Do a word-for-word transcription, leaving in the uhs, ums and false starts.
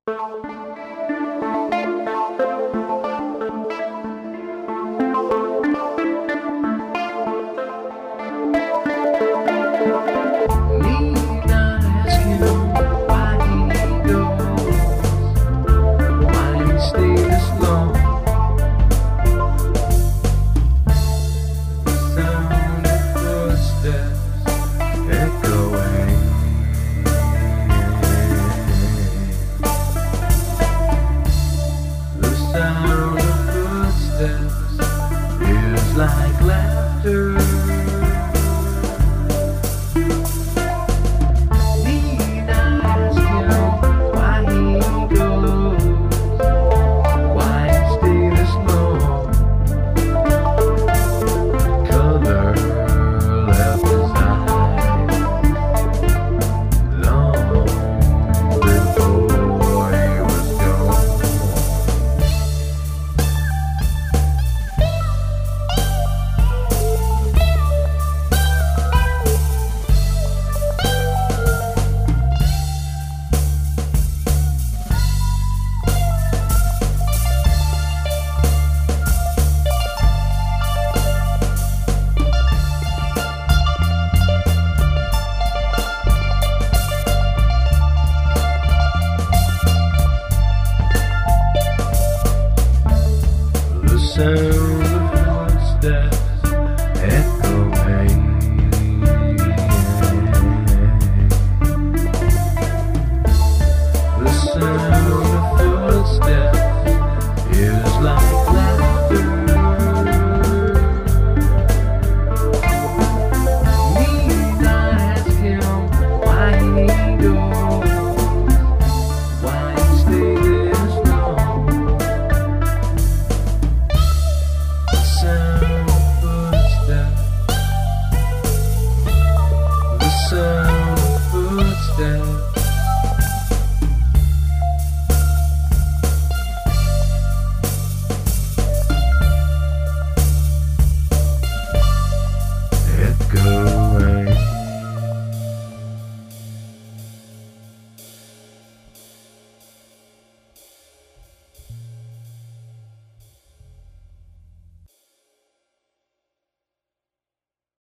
Like laughter. Need I ask him why he goes, why he stay this long? Color left his eyes long before he was gone. Sound of footsteps echoing. The sound